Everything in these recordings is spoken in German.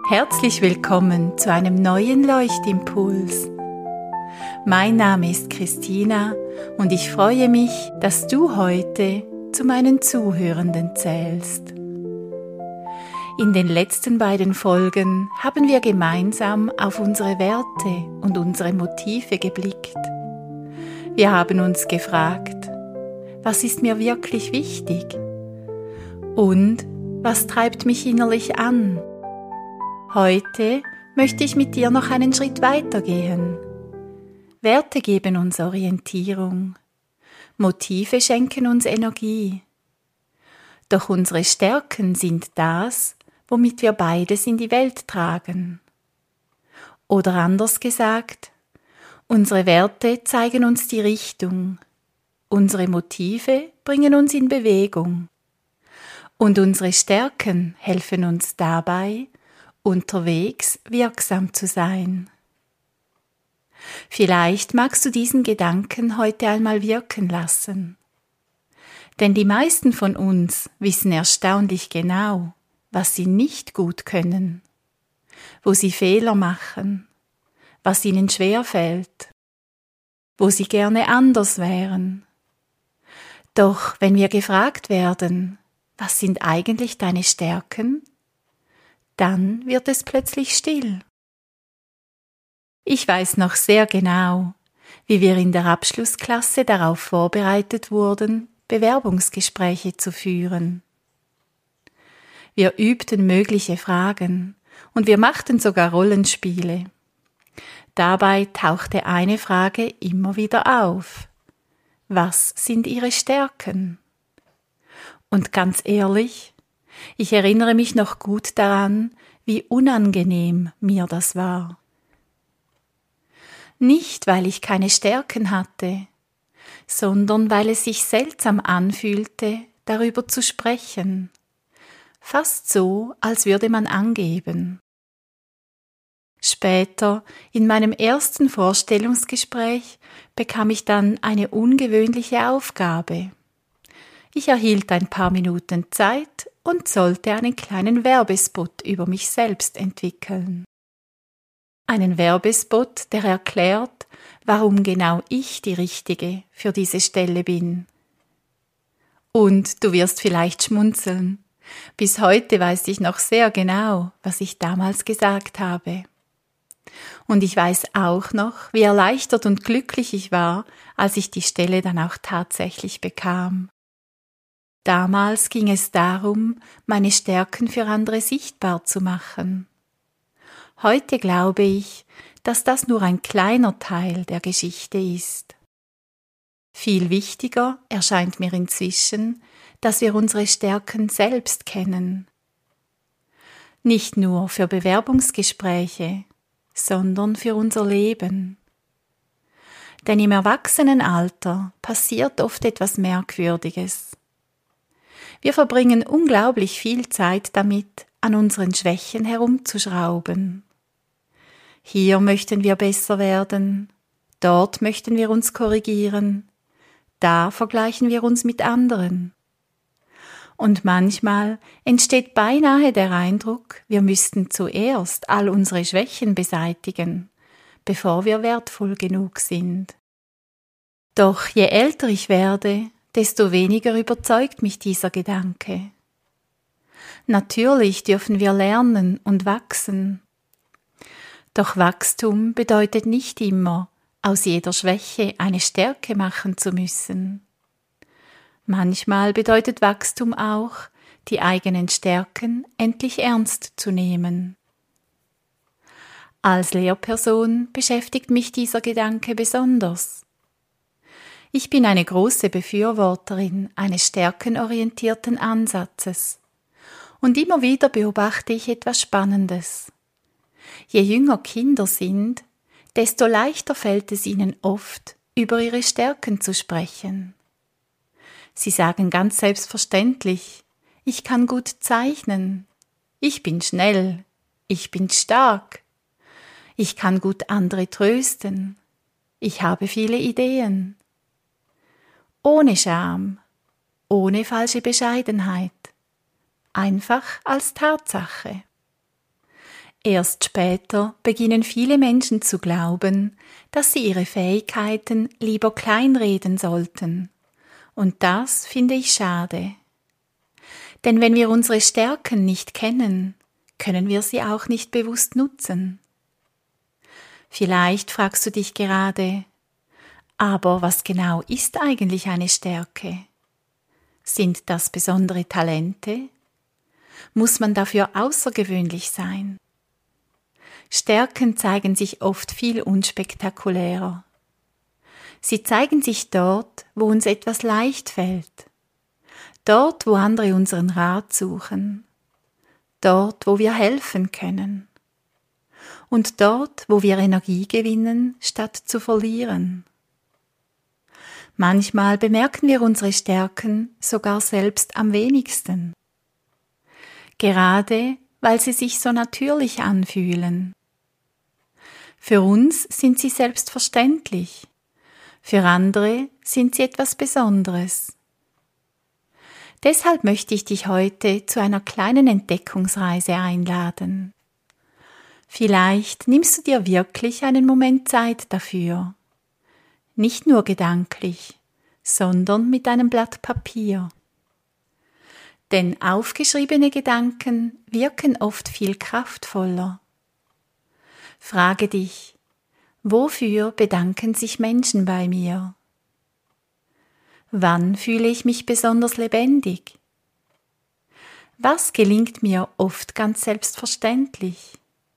Herzlich willkommen zu einem neuen Leuchtimpuls. Mein Name ist Christina und ich freue mich, dass du heute zu meinen Zuhörenden zählst. In den letzten beiden Folgen haben wir gemeinsam auf unsere Werte und unsere Motive geblickt. Wir haben uns gefragt, was ist mir wirklich wichtig? Und was treibt mich innerlich an? Heute möchte ich mit dir noch einen Schritt weitergehen. Werte geben uns Orientierung. Motive schenken uns Energie. Doch unsere Stärken sind das, womit wir beides in die Welt tragen. Oder anders gesagt, unsere Werte zeigen uns die Richtung. Unsere Motive bringen uns in Bewegung. Und unsere Stärken helfen uns dabei, unterwegs wirksam zu sein. Vielleicht magst du diesen Gedanken heute einmal wirken lassen. Denn die meisten von uns wissen erstaunlich genau, was sie nicht gut können, wo sie Fehler machen, was ihnen schwerfällt, wo sie gerne anders wären. Doch wenn wir gefragt werden, was sind eigentlich deine Stärken? Dann wird es plötzlich still. Ich weiß noch sehr genau, wie wir in der Abschlussklasse darauf vorbereitet wurden, Bewerbungsgespräche zu führen. Wir übten mögliche Fragen und wir machten sogar Rollenspiele. Dabei tauchte eine Frage immer wieder auf. Was sind Ihre Stärken? Und ganz ehrlich, ich erinnere mich noch gut daran, wie unangenehm mir das war. Nicht, weil ich keine Stärken hatte, sondern weil es sich seltsam anfühlte, darüber zu sprechen. Fast so, als würde man angeben. Später, in meinem ersten Vorstellungsgespräch, bekam ich dann eine ungewöhnliche Aufgabe. Ich erhielt ein paar Minuten Zeit und sollte einen kleinen Werbespot über mich selbst entwickeln. Einen Werbespot, der erklärt, warum genau ich die Richtige für diese Stelle bin. Und du wirst vielleicht schmunzeln. Bis heute weiß ich noch sehr genau, was ich damals gesagt habe. Und ich weiß auch noch, wie erleichtert und glücklich ich war, als ich die Stelle dann auch tatsächlich bekam. Damals ging es darum, meine Stärken für andere sichtbar zu machen. Heute glaube ich, dass das nur ein kleiner Teil der Geschichte ist. Viel wichtiger erscheint mir inzwischen, dass wir unsere Stärken selbst kennen. Nicht nur für Bewerbungsgespräche, sondern für unser Leben. Denn im Erwachsenenalter passiert oft etwas Merkwürdiges. Wir verbringen unglaublich viel Zeit damit, an unseren Schwächen herumzuschrauben. Hier möchten wir besser werden, dort möchten wir uns korrigieren, da vergleichen wir uns mit anderen. Und manchmal entsteht beinahe der Eindruck, wir müssten zuerst all unsere Schwächen beseitigen, bevor wir wertvoll genug sind. Doch je älter ich werde, desto weniger überzeugt mich dieser Gedanke. Natürlich dürfen wir lernen und wachsen. Doch Wachstum bedeutet nicht immer, aus jeder Schwäche eine Stärke machen zu müssen. Manchmal bedeutet Wachstum auch, die eigenen Stärken endlich ernst zu nehmen. Als Lehrperson beschäftigt mich dieser Gedanke besonders. Ich bin eine große Befürworterin eines stärkenorientierten Ansatzes. Und immer wieder beobachte ich etwas Spannendes. Je jünger Kinder sind, desto leichter fällt es ihnen oft, über ihre Stärken zu sprechen. Sie sagen ganz selbstverständlich, ich kann gut zeichnen, ich bin schnell, ich bin stark, ich kann gut andere trösten, ich habe viele Ideen. Ohne Scham, ohne falsche Bescheidenheit, einfach als Tatsache. Erst später beginnen viele Menschen zu glauben, dass sie ihre Fähigkeiten lieber kleinreden sollten. Und das finde ich schade. Denn wenn wir unsere Stärken nicht kennen, können wir sie auch nicht bewusst nutzen. Vielleicht fragst du dich gerade, aber was genau ist eigentlich eine Stärke? Sind das besondere Talente? Muss man dafür außergewöhnlich sein? Stärken zeigen sich oft viel unspektakulärer. Sie zeigen sich dort, wo uns etwas leicht fällt. Dort, wo andere unseren Rat suchen. Dort, wo wir helfen können. Und dort, wo wir Energie gewinnen, statt zu verlieren. Manchmal bemerken wir unsere Stärken sogar selbst am wenigsten. Gerade, weil sie sich so natürlich anfühlen. Für uns sind sie selbstverständlich, für andere sind sie etwas Besonderes. Deshalb möchte ich dich heute zu einer kleinen Entdeckungsreise einladen. Vielleicht nimmst du dir wirklich einen Moment Zeit dafür. Nicht nur gedanklich, sondern mit einem Blatt Papier. Denn aufgeschriebene Gedanken wirken oft viel kraftvoller. Frage dich, wofür bedanken sich Menschen bei mir? Wann fühle ich mich besonders lebendig? Was gelingt mir oft ganz selbstverständlich?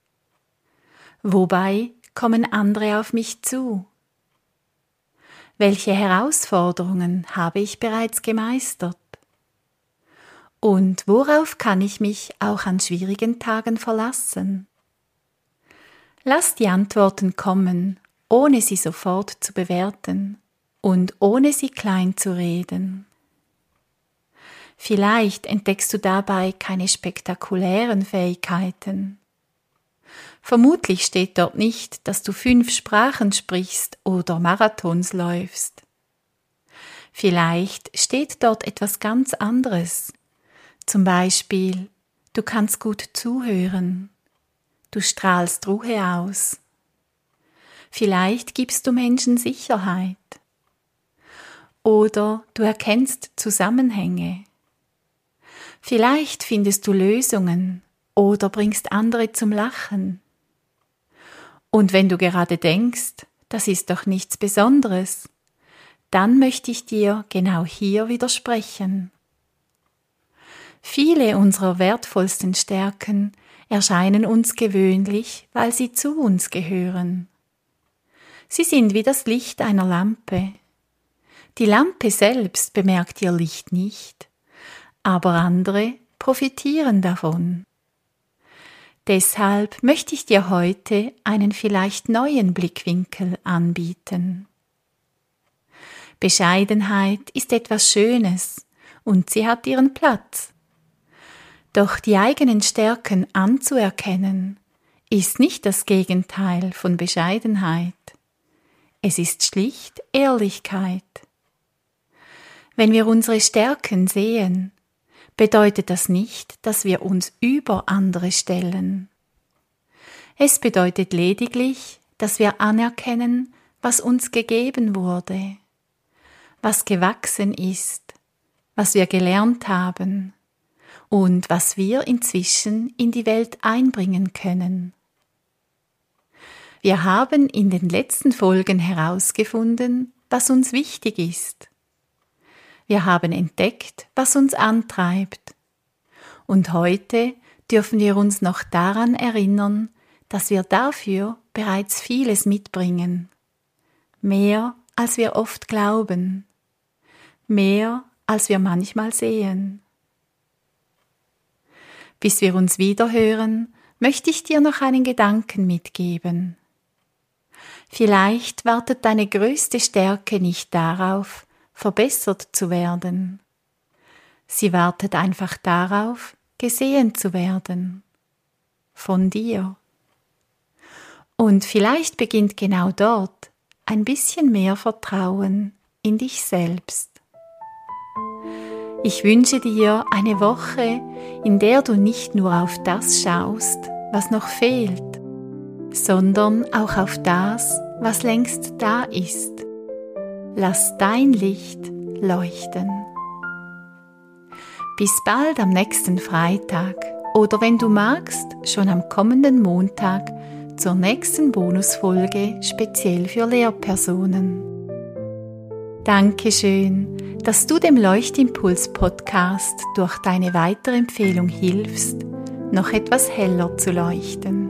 Wobei kommen andere auf mich zu? Welche Herausforderungen habe ich bereits gemeistert? Und worauf kann ich mich auch an schwierigen Tagen verlassen? Lass die Antworten kommen, ohne sie sofort zu bewerten und ohne sie klein zu reden. Vielleicht entdeckst du dabei keine spektakulären Fähigkeiten. Vermutlich steht dort nicht, dass du 5 Sprachen sprichst oder Marathons läufst. Vielleicht steht dort etwas ganz anderes. Zum Beispiel, du kannst gut zuhören. Du strahlst Ruhe aus. Vielleicht gibst du Menschen Sicherheit. Oder du erkennst Zusammenhänge. Vielleicht findest du Lösungen oder bringst andere zum Lachen. Und wenn du gerade denkst, das ist doch nichts Besonderes, dann möchte ich dir genau hier widersprechen. Viele unserer wertvollsten Stärken erscheinen uns gewöhnlich, weil sie zu uns gehören. Sie sind wie das Licht einer Lampe. Die Lampe selbst bemerkt ihr Licht nicht, aber andere profitieren davon. Deshalb möchte ich dir heute einen vielleicht neuen Blickwinkel anbieten. Bescheidenheit ist etwas Schönes und sie hat ihren Platz. Doch die eigenen Stärken anzuerkennen, ist nicht das Gegenteil von Bescheidenheit. Es ist schlicht Ehrlichkeit. Wenn wir unsere Stärken sehen, bedeutet das nicht, dass wir uns über andere stellen. Es bedeutet lediglich, dass wir anerkennen, was uns gegeben wurde, was gewachsen ist, was wir gelernt haben und was wir inzwischen in die Welt einbringen können. Wir haben in den letzten Folgen herausgefunden, was uns wichtig ist. Wir haben entdeckt, was uns antreibt. Und heute dürfen wir uns noch daran erinnern, dass wir dafür bereits vieles mitbringen. Mehr, als wir oft glauben. Mehr, als wir manchmal sehen. Bis wir uns wiederhören, möchte ich dir noch einen Gedanken mitgeben. Vielleicht wartet deine größte Stärke nicht darauf, verbessert zu werden. Sie wartet einfach darauf, gesehen zu werden. Von dir. Und vielleicht beginnt genau dort ein bisschen mehr Vertrauen in dich selbst. Ich wünsche dir eine Woche, in der du nicht nur auf das schaust, was noch fehlt, sondern auch auf das, was längst da ist. Lass dein Licht leuchten. Bis bald am nächsten Freitag oder wenn du magst, schon am kommenden Montag zur nächsten Bonusfolge speziell für Lehrpersonen. Dankeschön, dass du dem Leuchtimpuls-Podcast durch deine Weiterempfehlung hilfst, noch etwas heller zu leuchten.